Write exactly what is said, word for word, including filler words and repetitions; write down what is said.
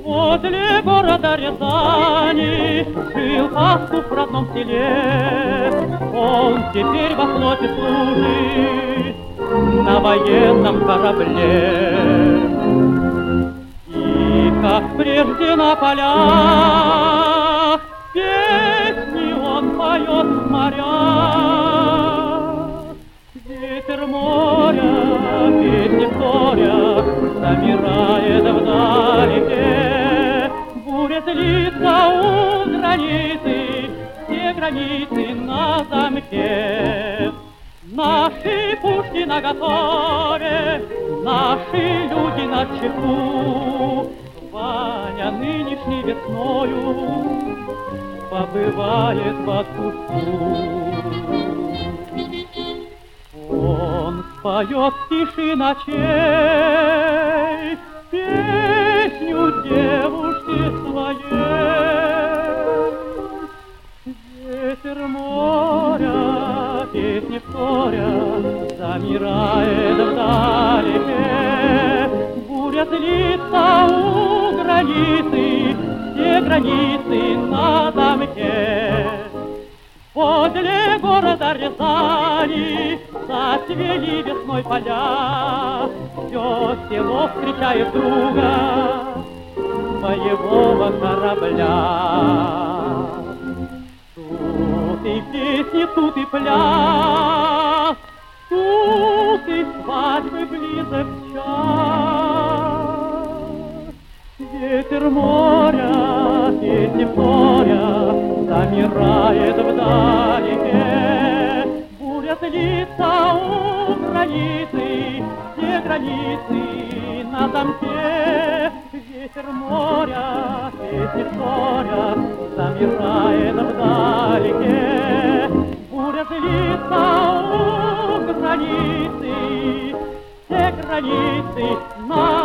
Возле города Рязани жил пастух в родном селе. Он теперь во флоте служит на военном корабле. И как прежде на полях песни он поет в морях. Ветер моря, песни в морях, замирает вдалеке. Буря злится у границы, все границы на замке. Наши пушки наготове, наши люди на чеку. Ваня нынешней весною побывает в отпуску. Он споет в тиши ночей песню девушки своей. Ветер моря, песни вторя, замирает вдалеке. Буря злится у границы, все границы на замке. Возле города Рязани зацвели весной поля. Все село встречает друга боевого корабля. Тут и песни, тут и пляс, тут и свадьбы близок час. Ветер моря, песни моря, замирает вдалеке. Буря злится у границы, все границы на замке. Ветер моря, песни моря, замирает вдалеке. Буря злится у границы, все границы на